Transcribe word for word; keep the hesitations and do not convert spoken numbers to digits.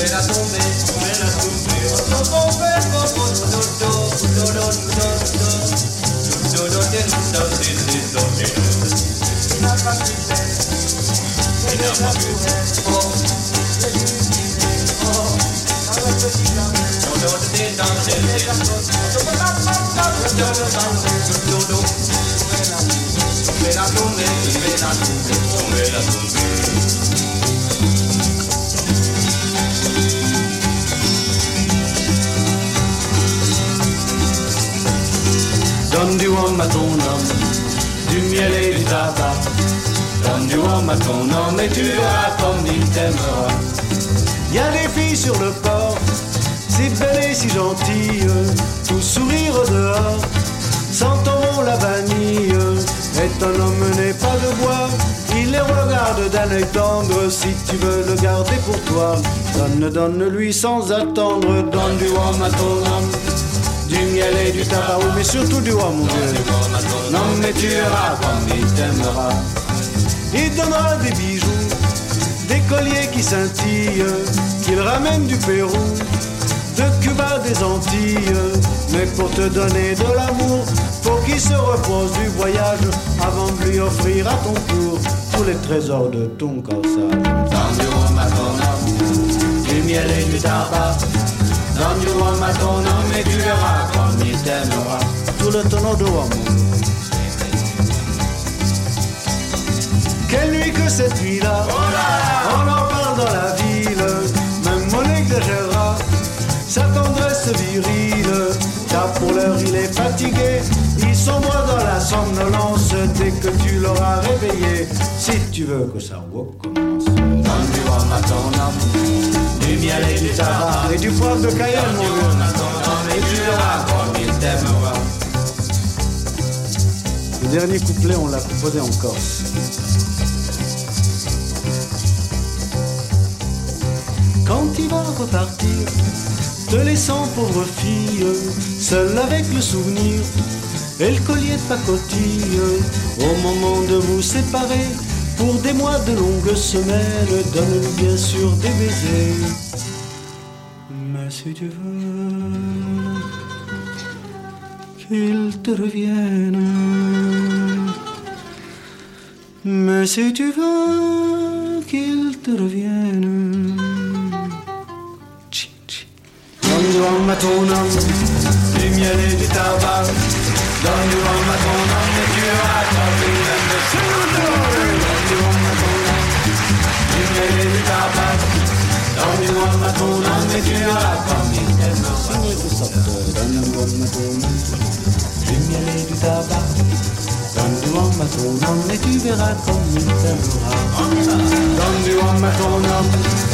la tomber, on met la tomber. On tomber, on donne du homme à ton homme, du miel et du tabac. Donne du homme à ton homme et tu verras comme il t'aimera. Y a des filles sur le port, si belles et si gentilles, tout sourire au dehors, sentant la vanille. Et un homme n'est pas de bois, il les regarde d'un œil tendre. Si tu veux le garder pour toi, donne, donne-lui sans attendre. Donne du homme à ton homme, du miel et du tabac, oui, mais surtout du homme, mon Dieu. Non, mais tu verras comme il t'aimera. Il donnera des bijoux, des colliers qui scintillent, qu'il ramène du Pérou, de Cuba, des Antilles. Mais pour te donner de l'amour, faut qu'il se repose du voyage avant de lui offrir à ton tour tous les trésors de ton corsage. Donne du homme à ton homme, du miel et du tabac. Donne du homme à ton homme et tu verras comme il t'aimera. Tout le tonneau de homme. Quelle nuit que cette nuit-là, oh là, on en parle dans la ville. Même on exagérera sa tendresse virile. Car pour l'heure il est fatigué, il sombre dans la somnolence. Dès que tu l'auras réveillé, si tu veux que ça recommence. Donne du homme à ton homme, du miel et du tabac, et du poivre de Cayenne, mon vieux. Et tu verras comme il t'aimera. Le dernier couplet, on l'a composé en Corse. Quand il va repartir, te laissant pauvre fille, seule avec le souvenir et le collier de pacotille, au moment de vous séparer, pour des mois de longues semaines, donne-lui bien sûr des baisers. Mais si tu veux qu'il te revienne, mais si tu veux qu'il te revienne, donne du homme à ton homme, du miel et du tabac. Donne du homme à ton homme et tu verras comme il t'aimera. Donne du homme à ton homme, du miel et du tabac. Donne du homme à ton homme et tu verras comme il t'aimera. Donne du homme à ton homme, du miel et du tabac. Donne du homme à ton homme et tu verras comme il t'aimera. Donne du homme à ton homme,